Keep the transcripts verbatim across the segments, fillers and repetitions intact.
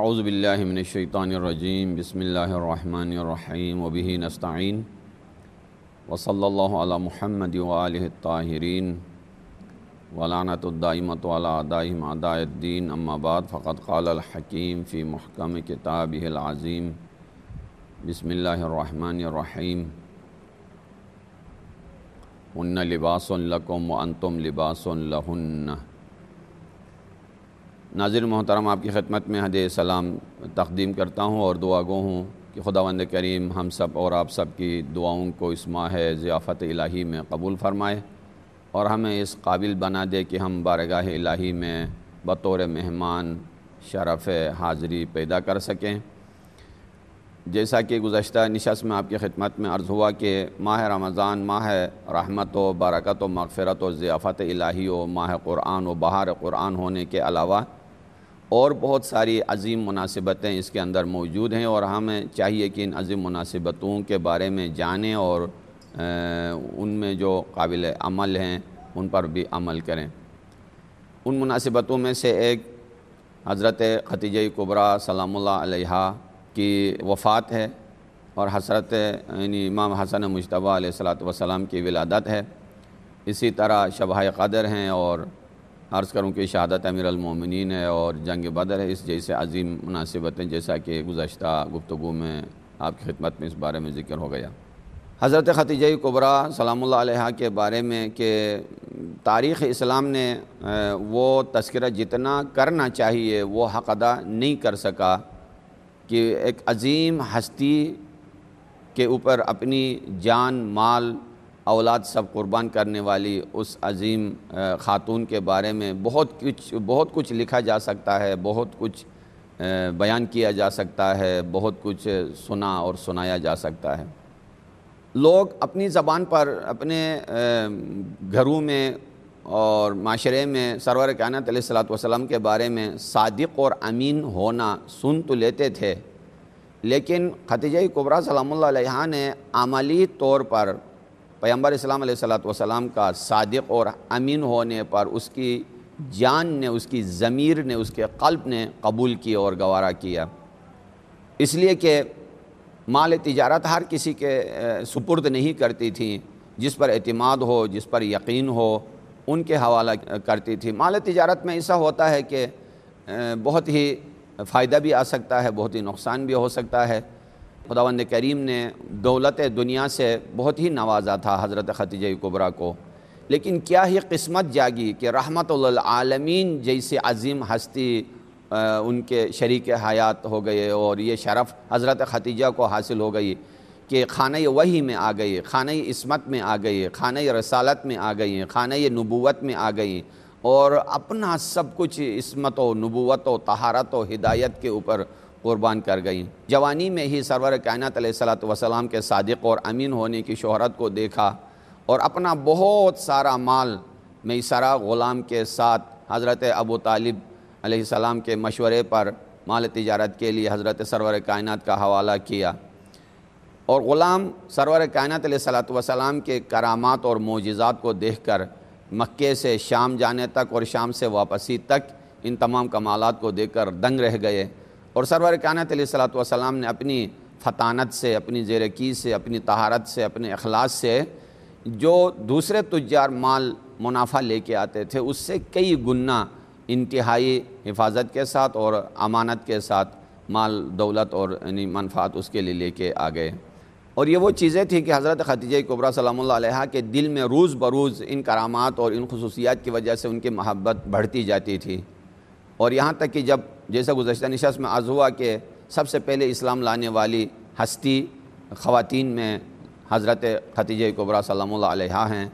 اعوذ باللہ من الشیطان الرجیم بسم اللہ الرحمن الرحیم وبہ نستعین وصلی اللہ علی محمد وآلہ الطاہرین ولعنۃ الدائمۃ علی اعدائہم اعداء الدین اما بعد فقد قال الحکیم فی محکم کتابہ العظیم بسم اللہ الرحمن الرحیم ہن لباس لکم وانتم لباس لہن۔ ناظر محترم، آپ کی خدمت میں حدیث سلام تقدیم کرتا ہوں اور دعا گو ہوں کہ خداوند کریم ہم سب اور آپ سب کی دعاؤں کو اس ماہ ضیافت الہی میں قبول فرمائے اور ہمیں اس قابل بنا دے کہ ہم بارگاہ الہی میں بطور مہمان شرف حاضری پیدا کر سکیں۔ جیسا کہ گزشتہ نشست میں آپ کی خدمت میں عرض ہوا کہ ماہ رمضان ماہ رحمت و برکت و مغفرت و ضیافت الہی و ماہ قرآن و بہار قرآن ہونے کے علاوہ اور بہت ساری عظیم مناسبتیں اس کے اندر موجود ہیں، اور ہمیں چاہیے کہ ان عظیم مناسبتوں کے بارے میں جانیں اور ان میں جو قابل عمل ہیں ان پر بھی عمل کریں۔ ان مناسبتوں میں سے ایک حضرت ختیجہ کبریٰ سلام اللہ علیہا کی وفات ہے، اور حضرت یعنی امام حسن مجتبیٰ علیہ الصلوۃ والسلام کی ولادت ہے۔ اسی طرح شبہ قدر ہیں، اور عرض کروں کہ شہادت امیر المومنین ہے اور جنگ بدر ہے۔ اس جیسے عظیم مناسبتیں جیسا کہ گزشتہ گفتگو میں آپ کی خدمت میں اس بارے میں ذکر ہو گیا۔ حضرت ختیجہ کبریٰ سلام اللہ علیہا کے بارے میں کہ تاریخ اسلام نے وہ تذکرہ جتنا کرنا چاہیے وہ حق ادا نہیں کر سکا، کہ ایک عظیم ہستی کے اوپر اپنی جان مال اولاد سب قربان کرنے والی اس عظیم خاتون کے بارے میں بہت کچھ بہت کچھ لکھا جا سکتا ہے، بہت کچھ بیان کیا جا سکتا ہے، بہت کچھ سنا اور سنایا جا سکتا ہے۔ لوگ اپنی زبان پر اپنے گھروں میں اور معاشرے میں سرور کائنات علیہ الصلوۃ والسلام کے بارے میں صادق اور امین ہونا سن تو لیتے تھے، لیکن ختیجہ کبریٰ سلام اللہ علیہا نے عملی طور پر پیغمبر اسلام علیہ الصلوۃ والسلام کا صادق اور امین ہونے پر اس کی جان نے، اس کی ضمیر نے، اس کے قلب نے قبول کیا اور گوارا کیا، اس لیے کہ مال تجارت ہر کسی کے سپرد نہیں کرتی تھیں۔ جس پر اعتماد ہو، جس پر یقین ہو، ان کے حوالہ کرتی تھی۔ مال تجارت میں ایسا ہوتا ہے کہ بہت ہی فائدہ بھی آ سکتا ہے، بہت ہی نقصان بھی ہو سکتا ہے۔ خداوند کریم نے دولت دنیا سے بہت ہی نوازا تھا حضرت ختیجہ کبریٰ کو، لیکن کیا ہی قسمت جاگی کہ رحمت للعالمین جیسی عظیم ہستی ان کے شریک حیات ہو گئے، اور یہ شرف حضرت ختیجہ کو حاصل ہو گئی کہ خانہ وحی میں آ گئی، خانہ عصمت میں آ گئی، خانہ رسالت میں آ گئی، خانہ نبوت میں آ گئی، اور اپنا سب کچھ عصمت و نبوت و طہارت و ہدایت کے اوپر قربان کر گئیں۔ جوانی میں ہی سرور کائنات علیہ الصلوۃ والسلام کے صادق اور امین ہونے کی شہرت کو دیکھا، اور اپنا بہت سارا مال میسرہ غلام کے ساتھ حضرت ابو طالب علیہ السلام کے مشورے پر مال تجارت کے لیے حضرت سرور کائنات کا حوالہ کیا، اور غلام سرور کائنات علیہ الصلوۃ والسلام کے کرامات اور معجزات کو دیکھ کر مکے سے شام جانے تک اور شام سے واپسی تک ان تمام کمالات کو دیکھ کر دنگ رہ گئے، اور سرور کائنات علیہ الصلوۃ والسلام نے اپنی فطانت سے، اپنی زیرکی سے، اپنی طہارت سے، اپنے اخلاص سے جو دوسرے تجار مال منافع لے کے آتے تھے اس سے کئی گنا انتہائی حفاظت کے ساتھ اور امانت کے ساتھ مال دولت اور یعنی منفعت اس کے لیے لے کے آ گئے۔ اور یہ وہ چیزیں تھیں کہ حضرت ختیجہ کبریٰ سلام اللہ علیہا کے دل میں روز بروز ان کرامات اور ان خصوصیات کی وجہ سے ان کی محبت بڑھتی جاتی تھی، اور یہاں تک کہ جب جیسا گزشتہ نشست میں عرض ہوا کہ سب سے پہلے اسلام لانے والی ہستی خواتین میں حضرت ختیجہ کبریٰ سلام اللہ علیہا ہیں،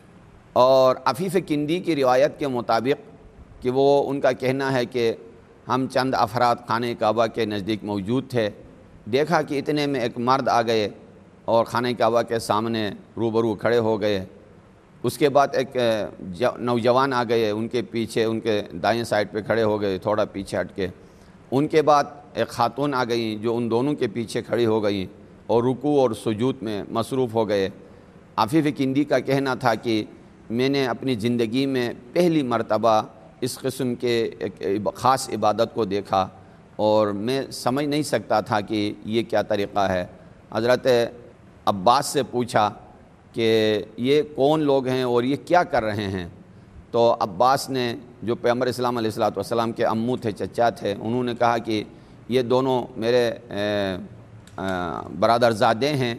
اور عفیف کندی کی روایت کے مطابق کہ وہ ان کا کہنا ہے کہ ہم چند افراد خانہ کعبہ کے نزدیک موجود تھے، دیکھا کہ اتنے میں ایک مرد آ گئے اور خانہ کعبہ کے سامنے روبرو کھڑے ہو گئے۔ اس کے بعد ایک نوجوان آ گئے، ان کے پیچھے ان کے دائیں سائڈ پہ کھڑے ہو گئے، تھوڑا پیچھے ہٹ کے۔ ان کے بعد ایک خاتون آ گئیں جو ان دونوں کے پیچھے کھڑی ہو گئیں اور رکوع اور سجود میں مصروف ہو گئے۔ عفیف کندی کا کہنا تھا کہ میں نے اپنی زندگی میں پہلی مرتبہ اس قسم کے ایک خاص عبادت کو دیکھا، اور میں سمجھ نہیں سکتا تھا کہ یہ کیا طریقہ ہے۔ حضرت عباس سے پوچھا کہ یہ کون لوگ ہیں اور یہ کیا کر رہے ہیں؟ تو عباس نے، جو پیغمبر اسلام علیہ الصلوۃ والسلام کے امو تھے، چچا تھے، انہوں نے کہا کہ یہ دونوں میرے برادرزادے ہیں،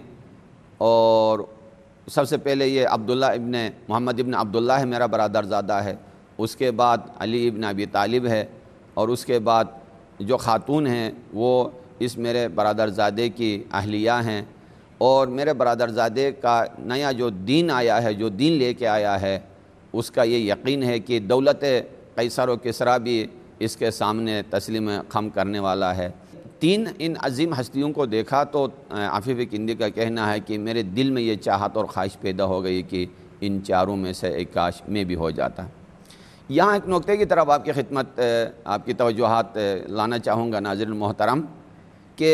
اور سب سے پہلے یہ عبداللہ ابن محمد ابن عبداللہ ہے، میرا برادرزادہ ہے، اس کے بعد علی ابن ابی طالب ہے، اور اس کے بعد جو خاتون ہیں وہ اس میرے برادرزادے کی اہلیہ ہیں، اور میرے برادرزادے کا نیا جو دین آیا ہے، جو دین لے کے آیا ہے، اس کا یہ یقین ہے کہ دولت قیصر و کسریٰ بھی اس کے سامنے تسلیم خم کرنے والا ہے۔ تین ان عظیم ہستیوں کو دیکھا تو عفیف کندی کا کہنا ہے کہ میرے دل میں یہ چاہت اور خواہش پیدا ہو گئی کہ ان چاروں میں سے ایک کاش میں بھی ہو جاتا۔ یہاں ایک نقطے کی طرف آپ کی خدمت آپ کی توجہات لانا چاہوں گا ناظرین محترم، کہ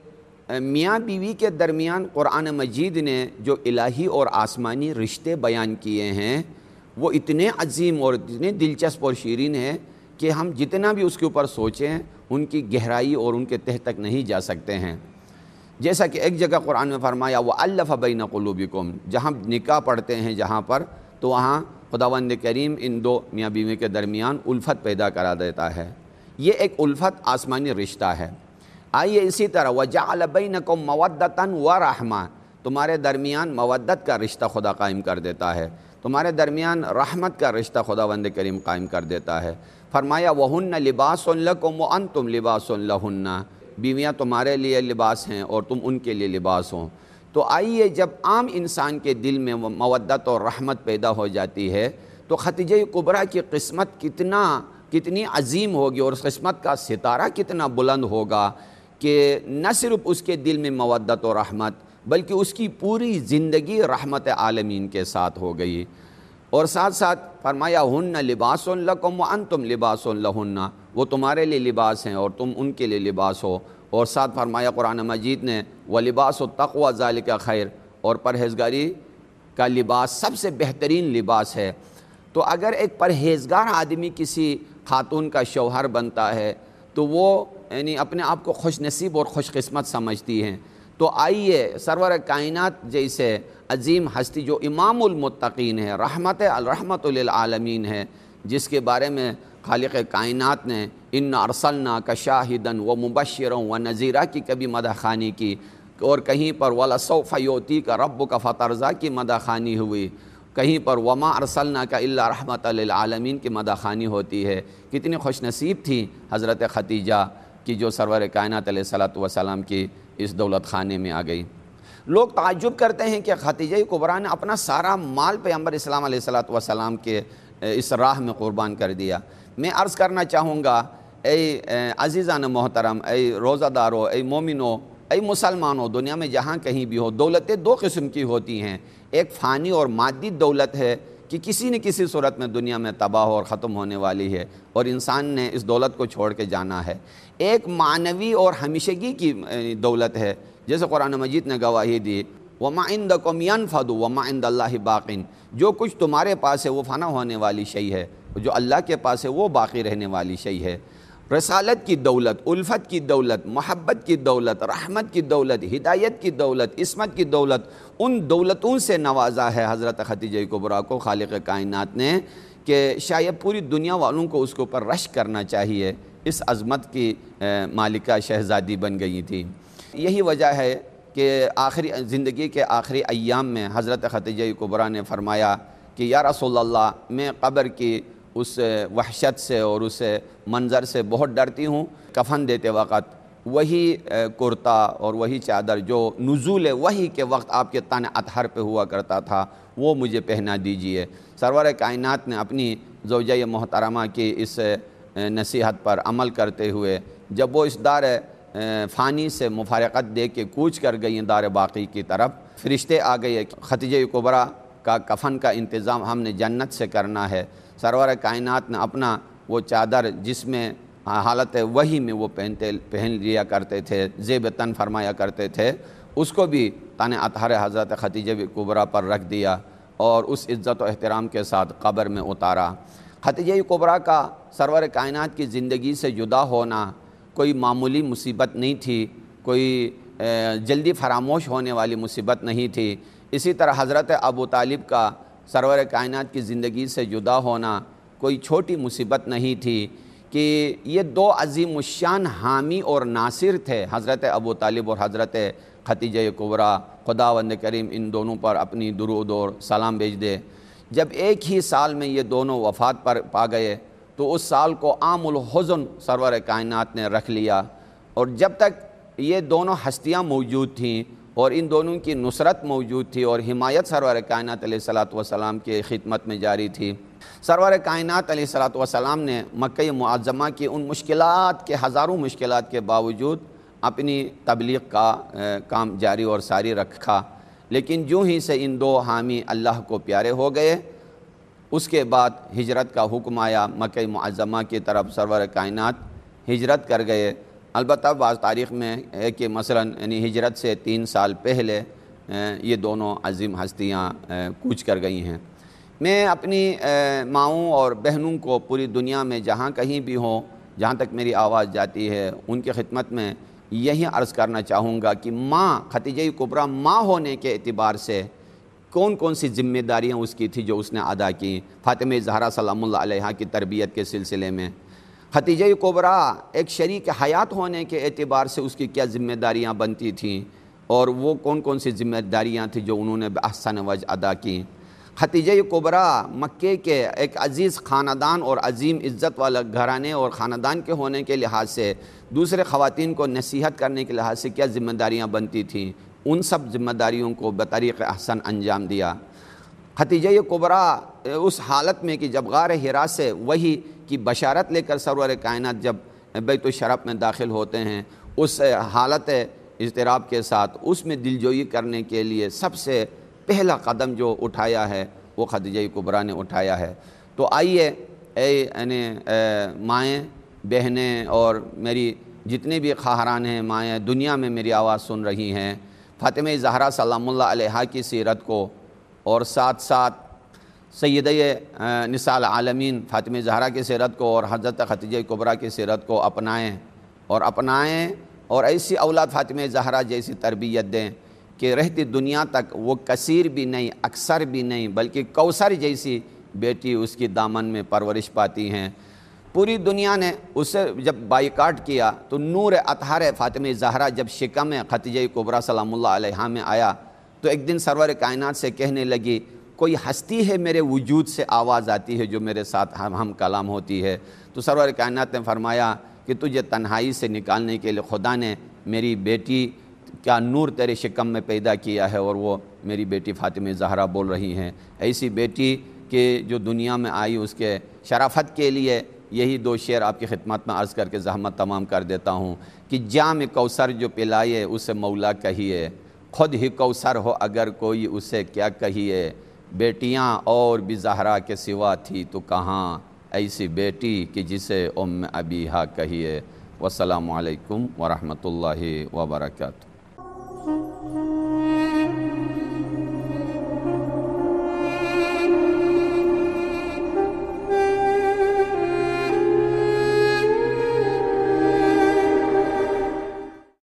میاں بیوی کے درمیان قرآن مجید نے جو الہی اور آسمانی رشتے بیان کیے ہیں وہ اتنے عظیم اور اتنے دلچسپ اور شیرین ہیں کہ ہم جتنا بھی اس کے اوپر سوچیں ان کی گہرائی اور ان کے تہ تک نہیں جا سکتے ہیں۔ جیسا کہ ایک جگہ قرآن میں فرمایا وَأَلَّفَ بَيْنَ قُلُوبِكُمْ، جہاں نکاح پڑھتے ہیں جہاں پر، تو وہاں خداوند کریم ان دو میاں بیوی کے درمیان الفت پیدا کرا دیتا ہے۔ یہ ایک الفت آسمانی رشتہ ہے۔ آئیے اسی طرح وَجَعَلَ بَيْنَكُمْ مَوَدَّةً وَرَحْمَةً، تمہارے درمیان مودت کا رشتہ خدا قائم کر دیتا ہے، تمہارے درمیان رحمت کا رشتہ خداوند کریم قائم کر دیتا ہے۔ فرمایا وَهُنَّ لِبَاسٌ لَكُمْ وَأَنْتُمْ لِبَاسٌ لَهُنَّ، بیویاں تمہارے لیے لباس ہیں اور تم ان کے لیے لباس ہو۔ تو آئیے جب عام انسان کے دل میں مودت اور رحمت پیدا ہو جاتی ہے تو ختیجہ کبریٰ کی قسمت کتنا کتنی عظیم ہوگی، اور اس قسمت کا ستارہ کتنا بلند ہوگا کہ نہ صرف اس کے دل میں مودت و رحمت بلکہ اس کی پوری زندگی رحمت عالمین کے ساتھ ہو گئی۔ اور ساتھ ساتھ فرمایا ہن لباس لکم وانتم لباس لہن، وہ تمہارے لیے لباس ہیں اور تم ان کے لیے لباس ہو۔ اور ساتھ فرمایا قرآن مجید نے وَلِبَاسُ التَّقْوَىٰ ذَلِكَ خیر، اور پرہیزگاری کا لباس سب سے بہترین لباس ہے۔ تو اگر ایک پرہیزگار آدمی کسی خاتون کا شوہر بنتا ہے تو وہ یعنی اپنے آپ کو خوش نصیب اور خوش قسمت سمجھتی ہیں۔ تو آئیے سرور کائنات جیسے عظیم ہستی جو امام المتقین ہے، رحمت الرحمت للعالمین ہے، جس کے بارے میں خالق کائنات نے ان ارسلناک شاہدا و مبشرا و نذیرا کی کبھی مدح خوانی کی، اور کہیں پر وَلَسَوْفَ يُعْطِيكَ رَبُّكَ فَتَرْضَىٰ کی مدح خوانی ہوئی، کہیں پر وَمَا أَرْسَلْنَاكَ إِلَّا رَحْمَةً لِلْعَالَمِينَ کی مدح خوانی ہوتی ہے۔ کتنی خوش نصیب تھی حضرت خدیجہ کی جو سرور کائنات علیہ الصلوۃ والسلام کی اس دولت خانے میں آ گئی۔ لوگ تعجب کرتے ہیں کہ خدیجہ کبریٰ نے اپنا سارا مال پیغمبر اسلام علیہ الصلوۃ والسلام کے اس راہ میں قربان کر دیا۔ میں عرض کرنا چاہوں گا اے عزیزان محترم، اے روزہ دارو، اے مومنو، اے مسلمانوں، دنیا میں جہاں کہیں بھی ہو، دولتیں دو قسم کی ہوتی ہیں۔ ایک فانی اور مادی دولت ہے کہ کسی نہ کسی صورت میں دنیا میں تباہ اور ختم ہونے والی ہے اور انسان نے اس دولت کو چھوڑ کے جانا ہے۔ ایک معنوی اور ہمیشگی کی دولت ہے، جیسے قرآن مجید نے گواہی دی وَمَا عِندَكُمْ يَنْفَدُ وَمَا عِندَ اللَّهِ بَاقٍ، جو کچھ تمہارے پاس ہے وہ فنا ہونے والی شے ہے، جو اللہ کے پاس ہے وہ باقی رہنے والی شے ہے۔ رسالت کی دولت، الفت کی دولت، محبت کی دولت، رحمت کی دولت، ہدایت کی دولت، عصمت کی دولت، ان دولتوں سے نوازا ہے حضرت خدیجہ کبریٰ کو خالق کائنات نے کہ شاید پوری دنیا والوں کو اس کے اوپر رشک کرنا چاہیے۔ اس عظمت کی مالکہ شہزادی بن گئی تھی۔ یہی وجہ ہے کہ آخری زندگی کے آخری ایام میں حضرت خدیجہ کبریٰ نے فرمایا کہ یا رسول اللہ، میں قبر کی اس وحشت سے اور اس منظر سے بہت ڈرتی ہوں، کفن دیتے وقت وہی کرتا اور وہی چادر جو نزول وحی کے وقت آپ کے تن اطہر پہ ہوا کرتا تھا وہ مجھے پہنا دیجئے۔ سرور کائنات نے اپنی زوجہ محترمہ کی اس نصیحت پر عمل کرتے ہوئے جب وہ اس دار فانی سے مفارقت دے کے کوچ کر گئیں دار باقی کی طرف، فرشتے آ گئے، خدیجہ کبریٰ کا کفن کا انتظام ہم نے جنت سے کرنا ہے۔ سرور کائنات نے اپنا وہ چادر جس میں حالت وحی میں وہ پہنتے پہن لیا کرتے تھے، زیب تن فرمایا کرتے تھے، اس کو بھی تن اطہر حضرت خدیجہ کبریٰ پر رکھ دیا اور اس عزت و احترام کے ساتھ قبر میں اتارا۔ خدیجہ کبریٰ کا سرور کائنات کی زندگی سے جدا ہونا کوئی معمولی مصیبت نہیں تھی، کوئی جلدی فراموش ہونے والی مصیبت نہیں تھی۔ اسی طرح حضرت ابو طالب کا سرور کائنات کی زندگی سے جدا ہونا کوئی چھوٹی مصیبت نہیں تھی کہ یہ دو عظیم الشان حامی اور ناصر تھے، حضرت ابو طالب اور حضرت ختیجہ کبریٰ۔ خداوند کریم ان دونوں پر اپنی درود اور سلام بھیج دے۔ جب ایک ہی سال میں یہ دونوں وفات پر پا گئے تو اس سال کو عام الحزن سرور کائنات نے رکھ لیا، اور جب تک یہ دونوں ہستیاں موجود تھیں اور ان دونوں کی نصرت موجود تھی اور حمایت سرور کائنات علیہ الصلوۃ والسلام کی خدمت میں جاری تھی، سرور کائنات علیہ الصلوۃ والسلام نے مکہ معظمہ کی ان مشکلات کے ہزاروں مشکلات کے باوجود اپنی تبلیغ کا کام جاری اور ساری رکھا۔ لیکن جو ہی سے ان دو حامی اللہ کو پیارے ہو گئے، اس کے بعد ہجرت کا حکم آیا، مکہ معظمہ کی طرف سرور کائنات ہجرت کر گئے۔ البتہ بعض تاریخ میں ہے کہ مثلاً یعنی ہجرت سے تین سال پہلے یہ دونوں عظیم ہستیاں کوچ کر گئی ہیں۔ میں اپنی ماؤں اور بہنوں کو پوری دنیا میں جہاں کہیں بھی ہوں، جہاں تک میری آواز جاتی ہے، ان کی خدمت میں یہی عرض کرنا چاہوں گا کہ ماں ختیجہ کبریٰ ماں ہونے کے اعتبار سے کون کون سی ذمہ داریاں اس کی تھی جو اس نے ادا کی۔ فاطمہ زہرا سلام اللہ علیہا کی تربیت کے سلسلے میں ختیجہ کبریٰ ایک شریک حیات ہونے کے اعتبار سے اس کی کیا ذمہ داریاں بنتی تھیں، اور وہ کون کون سی ذمہ داریاں تھیں جو انہوں نے بأحسن وجہ ادا کی۔ ختیجہ کبریٰ مکے کے ایک عزیز خاندان اور عظیم عزت والا گھرانے اور خاندان کے ہونے کے لحاظ سے دوسرے خواتین کو نصیحت کرنے کے لحاظ سے کیا ذمہ داریاں بنتی تھیں، ان سب ذمہ داریوں کو بطریق احسن انجام دیا۔ ختیجہ کبریٰ اس حالت میں کہ جب غار حرا سے وحی کی بشارت لے کر سرور کائنات جب بیت الشرف میں داخل ہوتے ہیں، اس حالت اضطراب کے ساتھ اس میں دلجوئی کرنے کے لیے سب سے پہلا قدم جو اٹھایا ہے وہ ختیجہ کبریٰ نے اٹھایا ہے۔ تو آئیے اے یعنی مائیں، بہنیں اور میری جتنے بھی خواہران ہیں، مائیں دنیا میں میری آواز سن رہی ہیں، فاطمہ زہرا سلام اللہ علیہا کی سیرت کو اور ساتھ ساتھ سیدہ نساء العالمین فاطمہ زہرا کی سیرت کو اور حضرت ختیجہ کبریٰ کی سیرت کو اپنائیں اور اپنائیں اور ایسی اولاد فاطمہ زہرا جیسی تربیت دیں کہ رہتی دنیا تک وہ کثیر بھی نہیں، اکثر بھی نہیں، بلکہ کوثر جیسی بیٹی اس کی دامن میں پرورش پاتی ہیں۔ پوری دنیا نے اسے جب بائیکاٹ کیا تو نور اطہر فاطمہ زہرا جب شکم ختیجہ کبریٰ سلام اللہ علیہا میں آیا تو ایک دن سرور کائنات سے کہنے لگی، کوئی ہستی ہے میرے وجود سے آواز آتی ہے جو میرے ساتھ ہم ہم کلام ہوتی ہے۔ تو سرور کائنات نے فرمایا کہ تجھے تنہائی سے نکالنے کے لیے خدا نے میری بیٹی کا نور تیرے شکم میں پیدا کیا ہے، اور وہ میری بیٹی فاطمہ زہرا بول رہی ہیں۔ ایسی بیٹی کہ جو دنیا میں آئی اس کے شرافت کے لیے یہی دو شعر آپ کی خدمت میں عرض کر کے زحمت تمام کر دیتا ہوں کہ جام کوثر جو پلائے اسے مولا کہیے، خود ہی کوثر ہو اگر کوئی اسے کیا کہیے، بیٹیاں اور بھی زہرا کے سوا تھی تو کہاں، ایسی بیٹی کہ جسے ام ابیہا کہیے۔ والسلام علیکم ورحمۃ اللہ وبرکاتہ۔